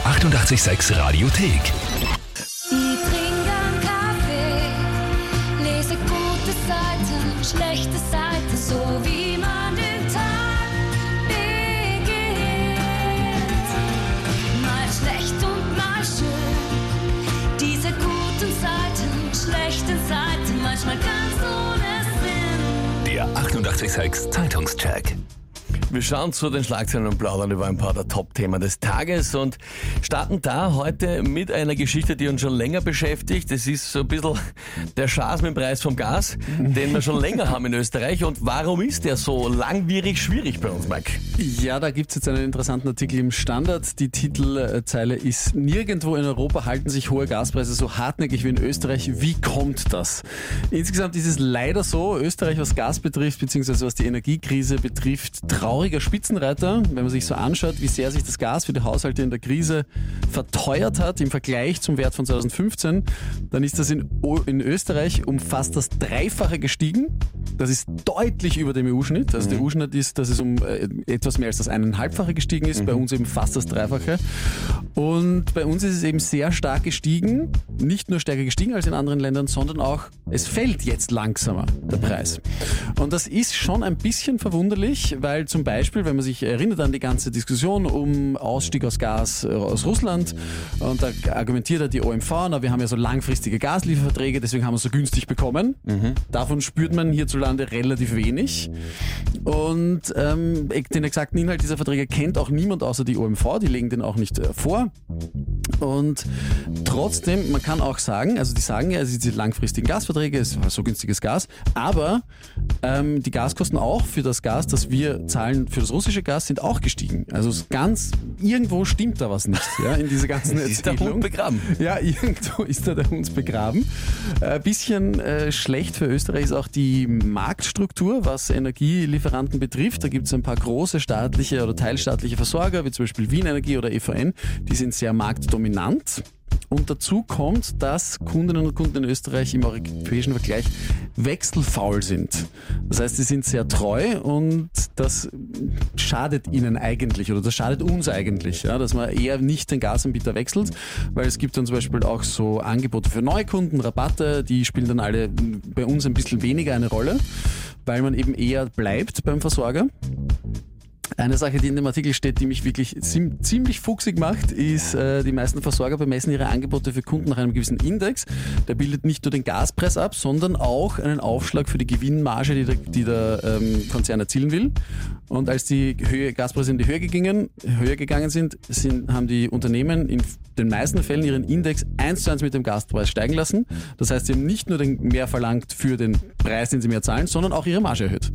886 Radiothek. Ich trinke einen Kaffee, lese gute Seiten, schlechte Seiten, so wie man den Tag beginnt. Mal schlecht und mal schön, diese guten Seiten, schlechten Seiten, manchmal ganz ohne Sinn. Der 886 Zeitungscheck. Wir schauen zu den Schlagzeilen und plaudern über ein paar der Top-Themen des Tages und starten da heute mit einer Geschichte, die uns schon länger beschäftigt. Das ist so ein bisschen der Schaß mit dem Preis vom Gas, den wir schon länger haben in Österreich. Und warum ist der so langwierig schwierig bei uns, Mike? Ja, da gibt es jetzt einen interessanten Artikel im Standard. Die Titelzeile ist: Nirgendwo in Europa halten sich hohe Gaspreise so hartnäckig wie in Österreich. Wie kommt das? Insgesamt ist es leider so, Österreich, was Gas betrifft, beziehungsweise was die Energiekrise betrifft, trauriger Spitzenreiter. Wenn man sich so anschaut, wie sehr sich das Gas für die Haushalte in der Krise verteuert hat im Vergleich zum Wert von 2015, dann ist das in Österreich um fast das Dreifache gestiegen. Das ist deutlich über dem EU-Schnitt. Also der EU-Schnitt ist, dass es um etwas mehr als das 1,5-fache gestiegen ist, bei uns eben fast das Dreifache. Und bei uns ist es eben sehr stark gestiegen, nicht nur stärker gestiegen als in anderen Ländern, sondern auch, es fällt jetzt langsamer, der Preis. Und das ist schon ein bisschen verwunderlich, weil zum Beispiel, wenn man sich erinnert an die ganze Diskussion um Ausstieg aus Gas aus Russland, und da argumentiert die OMV, na, wir haben ja so langfristige Gaslieferverträge, deswegen haben wir es so günstig bekommen. Davon spürt man hierzulande relativ wenig. Und den exakten Inhalt dieser Verträge kennt auch niemand außer die OMV, die legen den auch nicht vor. Und trotzdem, man kann auch sagen, also die sagen ja, diese langfristigen Gasverträge, es war so günstiges Gas, aber die Gaskosten auch für das Gas, das wir zahlen für das russische Gas, sind auch gestiegen. Also irgendwo stimmt da was nicht, ja, in dieser ganzen Erzählung. Ist der Hund begraben? Ja, irgendwo ist da der Hund begraben. Ein bisschen schlecht für Österreich ist auch die Marktstruktur, was Energielieferanten betrifft. Da gibt es ein paar große staatliche oder teilstaatliche Versorger, wie zum Beispiel Wien Energie oder EVN, die sind sehr marktdominant. Und dazu kommt, dass Kundinnen und Kunden in Österreich im europäischen Vergleich wechselfaul sind. Das heißt, sie sind sehr treu und das schadet ihnen eigentlich oder das schadet uns eigentlich, ja, dass man eher nicht den Gasanbieter wechselt, weil es gibt dann zum Beispiel auch so Angebote für Neukunden, Rabatte, die spielen dann alle bei uns ein bisschen weniger eine Rolle, weil man eben eher bleibt beim Versorger. Eine Sache, die in dem Artikel steht, die mich wirklich ziemlich fuchsig macht, ist, die meisten Versorger bemessen ihre Angebote für Kunden nach einem gewissen Index. Der bildet nicht nur den Gaspreis ab, sondern auch einen Aufschlag für die Gewinnmarge, die der Konzern erzielen will. Und als die Gaspreise in die Höhe gegangen sind, haben die Unternehmen in den meisten Fällen ihren Index 1:1 mit dem Gaspreis steigen lassen. Das heißt, sie haben nicht nur den mehr verlangt für den Preis, den sie mehr zahlen, sondern auch ihre Marge erhöht.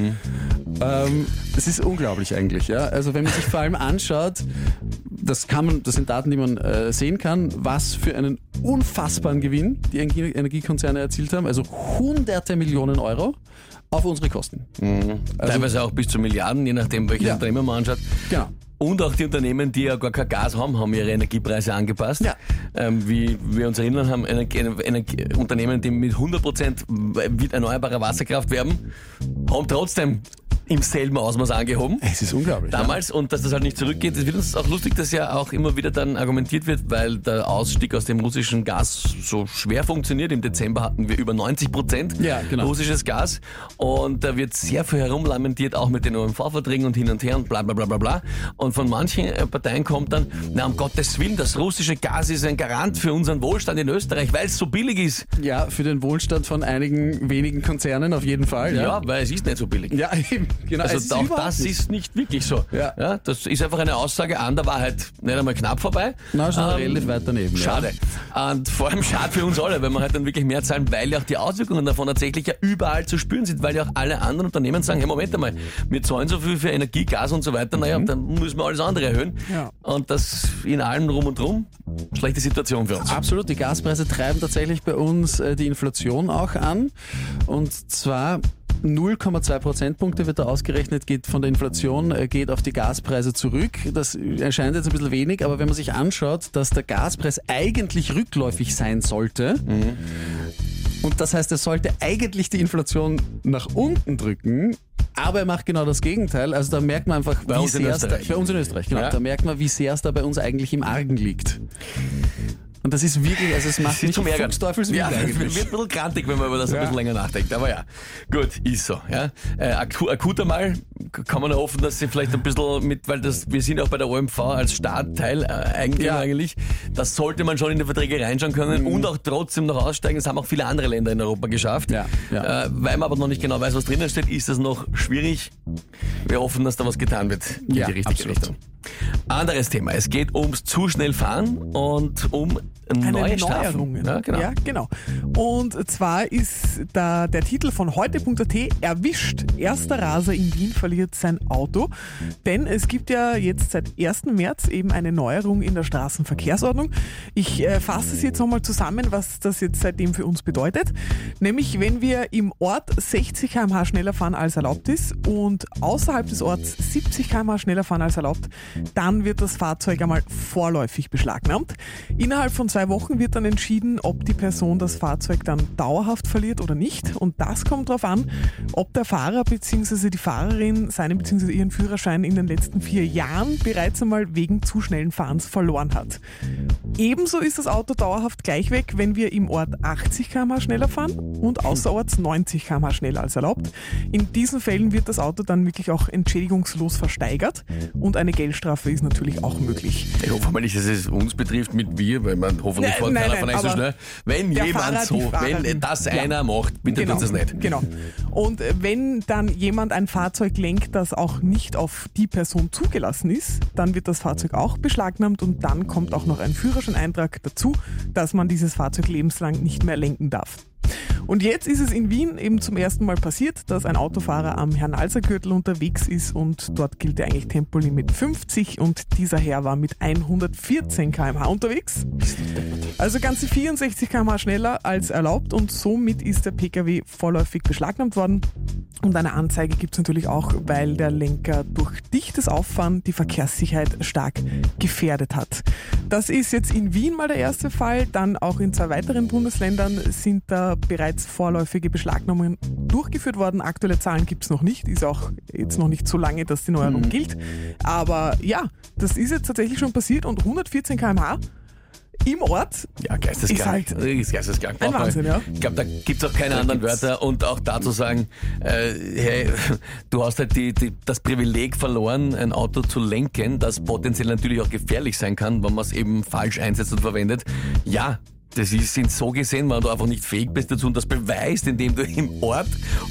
Das ist unglaublich eigentlich, ja. Also wenn man sich vor allem anschaut, das sind Daten, die man sehen kann, was für einen unfassbaren Gewinn die Energiekonzerne erzielt haben, also hunderte Millionen Euro auf unsere Kosten. Also, teilweise auch bis zu Milliarden, je nachdem, welches Unternehmen man anschaut. Genau. Und auch die Unternehmen, die ja gar kein Gas haben ihre Energiepreise angepasst. Ja. Wie wir uns erinnern, haben Unternehmen, die mit 100% erneuerbarer Wasserkraft werben, haben trotzdem im selben Ausmaß angehoben. Es ist unglaublich. Damals, ja. Und dass das halt nicht zurückgeht. Es wird uns auch lustig, dass ja auch immer wieder dann argumentiert wird, weil der Ausstieg aus dem russischen Gas so schwer funktioniert. Im Dezember hatten wir über 90% russisches Gas. Und da wird sehr viel herumlamentiert, auch mit den OMV-Verträgen und hin und her und bla bla bla bla bla. Und von manchen Parteien kommt dann, na um Gottes Willen, das russische Gas ist ein Garant für unseren Wohlstand in Österreich, weil es so billig ist. Ja, für den Wohlstand von einigen wenigen Konzernen auf jeden Fall. Ja, weil es ist nicht so billig. Ja, eben. Genau, also auch das ist nicht wirklich so. Ja, das ist einfach eine Aussage an der Wahrheit nicht einmal knapp vorbei. Na, schon relativ weit daneben. Schade. Ja. Und vor allem schade für uns alle, weil wir halt dann wirklich mehr zahlen, weil ja auch die Auswirkungen davon tatsächlich ja überall zu spüren sind, weil ja auch alle anderen Unternehmen sagen, hey, Moment einmal, wir zahlen so viel für Energie, Gas und so weiter, naja, dann müssen wir alles andere erhöhen. Ja. Und das in allem rum und drum, schlechte Situation für uns. Absolut, die Gaspreise treiben tatsächlich bei uns die Inflation auch an. Und zwar 0,2 Prozentpunkte wird da ausgerechnet, geht von der Inflation, geht auf die Gaspreise zurück. Das erscheint jetzt ein bisschen wenig, aber wenn man sich anschaut, dass der Gaspreis eigentlich rückläufig sein sollte, und das heißt, er sollte eigentlich die Inflation nach unten drücken, Aber er macht genau das Gegenteil. Also da merkt man einfach, bei uns in Österreich, genau. Ja. Da merkt man, wie sehr es da bei uns eigentlich im Argen liegt. Und das ist wirklich, also es macht mich zum Ärgern. Fuchsteufelswild eigentlich. Wird ein bisschen grantig, wenn man über das ein bisschen länger nachdenkt. Aber ja, gut, ist so. Ja. Akuter mal kann man hoffen, dass sie vielleicht ein bisschen weil wir sind auch bei der OMV als Staatteil Eigentümer eigentlich. Das sollte man schon in die Verträge reinschauen können und auch trotzdem noch aussteigen. Das haben auch viele andere Länder in Europa geschafft. Ja. Weil man aber noch nicht genau weiß, was drinnen steht, ist das noch schwierig. Wir hoffen, dass da was getan wird in die richtige Richtung. Anderes Thema. Es geht ums zu schnell fahren und um neue Strafen. Ja, genau. Und zwar ist der Titel von heute.at: Erwischt. Erster Raser in Wien verliert sein Auto. Denn es gibt ja jetzt seit 1. März eben eine Neuerung in der Straßenverkehrsordnung. Ich fasse es jetzt nochmal zusammen, was das jetzt seitdem für uns bedeutet. Nämlich, wenn wir im Ort 60 km/h schneller fahren als erlaubt ist und außerhalb des Orts 70 km/h schneller fahren als erlaubt, dann wird das Fahrzeug einmal vorläufig beschlagnahmt. Innerhalb von 2 Wochen wird dann entschieden, ob die Person das Fahrzeug dann dauerhaft verliert oder nicht. Und das kommt darauf an, ob der Fahrer bzw. die Fahrerin seinen bzw. ihren Führerschein in den letzten 4 Jahren bereits einmal wegen zu schnellen Fahrens verloren hat. Ebenso ist das Auto dauerhaft gleich weg, wenn wir im Ort 80 km/h schneller fahren und außerorts 90 km/h schneller als erlaubt. In diesen Fällen wird das Auto dann wirklich auch entschädigungslos versteigert und eine Geldstrafe ist natürlich auch möglich. Ich hoffe mal nicht, dass es uns betrifft mit wir, weil man hoffentlich fährt keiner von euch so schnell. Wenn jemand wenn das einer macht, bitte tut es nicht. Genau. Und wenn dann jemand ein Fahrzeug lenkt, das auch nicht auf die Person zugelassen ist, dann wird das Fahrzeug auch beschlagnahmt und dann kommt auch noch ein Führerscheineintrag dazu, dass man dieses Fahrzeug lebenslang nicht mehr lenken darf. Und jetzt ist es in Wien eben zum ersten Mal passiert, dass ein Autofahrer am Herrn-Alser-Gürtel unterwegs ist und dort gilt ja eigentlich Tempolimit 50 und dieser Herr war mit 114 km/h unterwegs. Also ganze 64 km/h schneller als erlaubt und somit ist der Pkw vorläufig beschlagnahmt worden. Und eine Anzeige gibt es natürlich auch, weil der Lenker durch dichtes Auffahren die Verkehrssicherheit stark gefährdet hat. Das ist jetzt in Wien mal der erste Fall, dann auch in 2 weiteren Bundesländern sind da bereits vorläufige Beschlagnahmungen durchgeführt worden. Aktuelle Zahlen gibt es noch nicht, ist auch jetzt noch nicht so lange, dass die Neuerung gilt. Aber ja, das ist jetzt tatsächlich schon passiert und 114 km/h im Ort. Ja, geisteskrank. Ist geisteskrank. Ein Wahnsinn, ja. Ich glaube, da gibt es auch keine anderen Wörter und auch dazu sagen, hey, du hast halt das Privileg verloren, ein Auto zu lenken, das potenziell natürlich auch gefährlich sein kann, wenn man es eben falsch einsetzt und verwendet. Ja, das sind so gesehen, wenn du einfach nicht fähig bist dazu und das beweist, indem du im Ort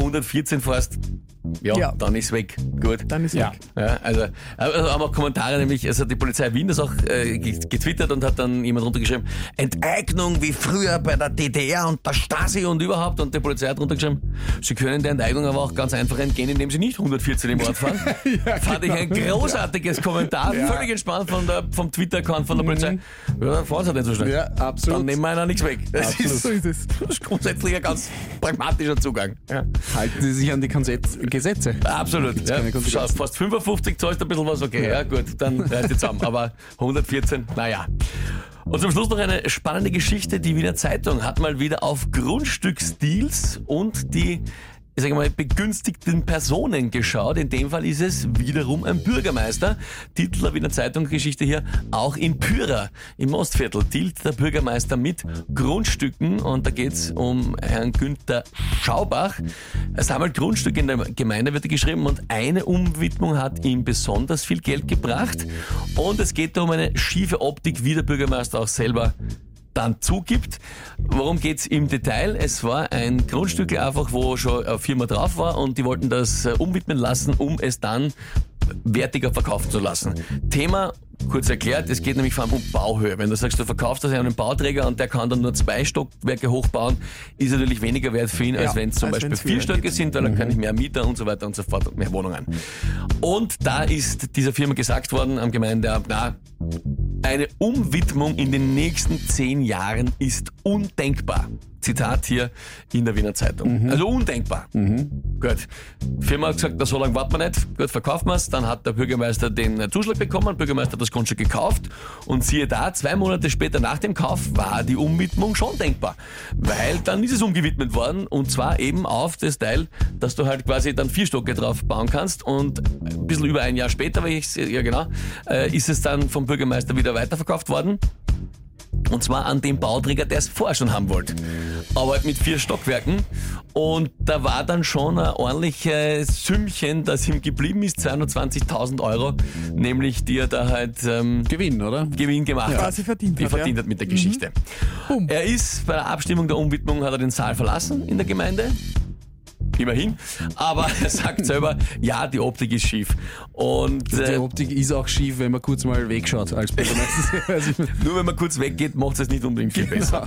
114 fährst. Ja, dann ist weg. Gut. Dann ist weg. Ja, also haben auch Kommentare, nämlich, also die Polizei Wien das auch getwittert und hat dann jemand runtergeschrieben, Enteignung wie früher bei der DDR und der Stasi und überhaupt, und die Polizei hat runtergeschrieben, sie können der Enteignung aber auch ganz einfach entgehen, indem sie nicht 114 im Ort fahren. Fand ich ein großartiges Kommentar, völlig entspannt vom Twitter-Account von der Polizei. Ja, dann fahren sie nicht so schnell. Ja, absolut. Dann nehmen wir einer nichts weg. Das so ist es. Das ist grundsätzlich ein ganz pragmatischer Zugang. Ja. Halten Sie sich an die Gesetze. Absolut. Ja. Fast 55 zahlst ein bisschen was, okay, ja gut, dann reißt es zusammen. Aber 114, naja. Und zum Schluss noch eine spannende Geschichte. Die Wiener Zeitung hat mal wieder auf Grundstücksdeals und die, ich sage mal, begünstigten Personen geschaut. In dem Fall ist es wiederum ein Bürgermeister. Titel der Wiener Zeitung Geschichte hier, auch in Pyhra im Ostviertel dealt der Bürgermeister mit Grundstücken und da geht es um Herrn Günther Schaubach. Er sammelt Grundstücke in der Gemeinde, wird geschrieben, und eine Umwidmung hat ihm besonders viel Geld gebracht und es geht um eine schiefe Optik, wie der Bürgermeister auch selber dann zugibt. Worum geht's im Detail? Es war ein Grundstück einfach, wo schon eine Firma drauf war und die wollten das umwidmen lassen, um es dann wertiger verkaufen zu lassen. Thema, kurz erklärt, es geht nämlich vor allem um Bauhöhe. Wenn du sagst, du verkaufst das an einen Bauträger und der kann dann nur 2 Stockwerke hochbauen, ist natürlich weniger wert für ihn, als wenn es zum Beispiel 4 Stöcke sind, weil dann kann ich mehr Mieter und so weiter und so fort und mehr Wohnungen. Und da ist dieser Firma gesagt worden am Gemeindeamt, eine Umwidmung in den nächsten 10 Jahren ist undenkbar. Zitat hier in der Wiener Zeitung. Also undenkbar. Gut. Die Firma hat gesagt, na, so lange warten wir nicht. Gut, verkaufen wir es. Dann hat der Bürgermeister den Zuschlag bekommen. Der Bürgermeister hat das Grundstück gekauft. Und siehe da, 2 Monate später nach dem Kauf war die Umwidmung schon denkbar. Weil dann ist es umgewidmet worden. Und zwar eben auf das Teil, dass du halt quasi dann 4 Stocke drauf bauen kannst. Und ein bisschen über ein Jahr später, ist es dann vom Bürgermeister wieder weiterverkauft worden. Und zwar an den Bauträger, der es vorher schon haben wollte. Aber mit 4 Stockwerken. Und da war dann schon ein ordentliches Sümmchen, das ihm geblieben ist, 220.000 Euro, nämlich die er da halt Gewinn, oder? Gewinn gemacht hat. Quasi verdient hat mit der Geschichte. Er ist bei der Abstimmung der Umwidmung, hat er den Saal verlassen in der Gemeinde. Immerhin. Aber er sagt selber, ja, die Optik ist schief. Und die Optik ist auch schief, wenn man kurz mal wegschaut als Bürgermeister. Nur wenn man kurz weggeht, macht es nicht unbedingt viel besser.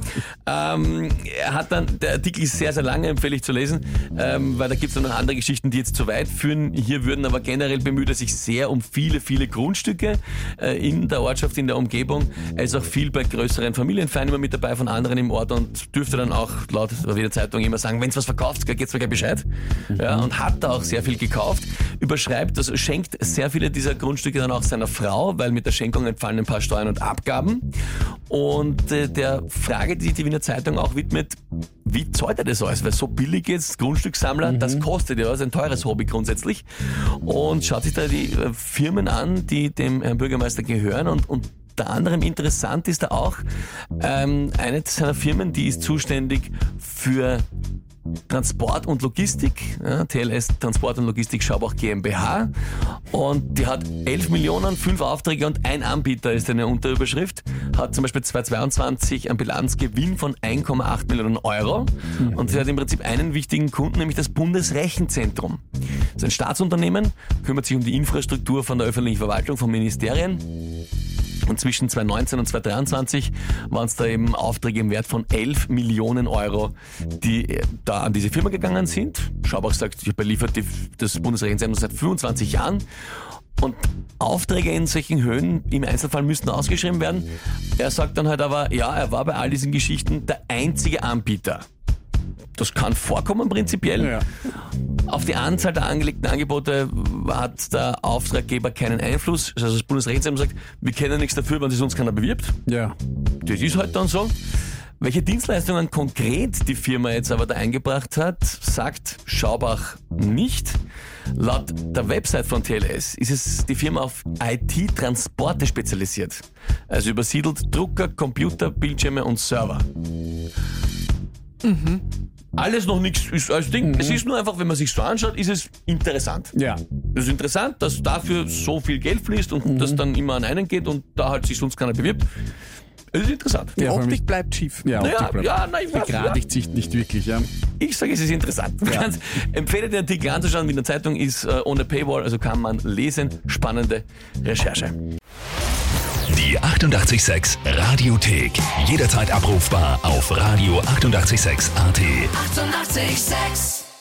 Er hat dann, der Artikel ist sehr, sehr lange, empfehle ich zu lesen, weil da gibt es noch andere Geschichten, die jetzt zu weit führen. Hier würden aber generell bemüht er sich sehr um viele, viele Grundstücke in der Ortschaft, in der Umgebung. Er ist auch viel bei größeren Familienfeiern immer mit dabei von anderen im Ort und dürfte dann auch laut der Wiener Zeitung immer sagen, wenn es was verkauft, geht's mir gleich Bescheid. Ja, und hat da auch sehr viel gekauft, überschreibt, also schenkt sehr viele dieser Grundstücke dann auch seiner Frau, weil mit der Schenkung entfallen ein paar Steuern und Abgaben. Und der Frage, die sich die Wiener Zeitung auch widmet, wie zahlt er das alles? Weil so billig jetzt Grundstückssammler, das kostet ja was, ein teures Hobby grundsätzlich. Und schaut sich da die Firmen an, die dem Herrn Bürgermeister gehören und unter anderem interessant ist da auch eine seiner Firmen, die ist zuständig für Transport und Logistik, ja, TLS Transport und Logistik Schaubach GmbH, und die hat 11 Millionen, 5 Aufträge und ein Anbieter ist eine Unterüberschrift, hat zum Beispiel 2022 einen Bilanzgewinn von 1,8 Millionen Euro und sie hat im Prinzip einen wichtigen Kunden, nämlich das Bundesrechenzentrum. Das ist ein Staatsunternehmen, kümmert sich um die Infrastruktur von der öffentlichen Verwaltung, von Ministerien. Und zwischen 2019 und 2023 waren es da eben Aufträge im Wert von 11 Millionen Euro, die da an diese Firma gegangen sind. Schaubach sagt, ich beliefert das Bundesrechenzentrum seit 25 Jahren. Und Aufträge in solchen Höhen im Einzelfall müssten ausgeschrieben werden. Er sagt dann halt aber, ja, er war bei all diesen Geschichten der einzige Anbieter. Das kann vorkommen prinzipiell. Ja. Auf die Anzahl der angelegten Angebote hat der Auftraggeber keinen Einfluss. Also das Bundesrechenzentrum sagt, wir können nichts dafür, wenn sich sonst keiner bewirbt. Ja. Das ist halt dann so. Welche Dienstleistungen konkret die Firma jetzt aber da eingebracht hat, sagt Schaubach nicht. Laut der Website von TLS ist es die Firma auf IT-Transporte spezialisiert. Also übersiedelt Drucker, Computer, Bildschirme und Server. Alles noch nichts ist als Ding. Es ist nur einfach, wenn man sich so anschaut, ist es interessant. Ja. Es ist interessant, dass dafür so viel Geld fließt und das dann immer an einen geht und da halt sich sonst keiner bewirbt. Es ist interessant. Die Optik bleibt schief. Ja, begradigt sich nicht wirklich. Ja. Ich sage, es ist interessant. Ja. Empfehle den Artikel anzuschauen. In der Zeitung ist ohne Paywall, also kann man lesen. Spannende Recherche. Die 88,6 Radiothek. Jederzeit abrufbar auf radio886.at. 88,6.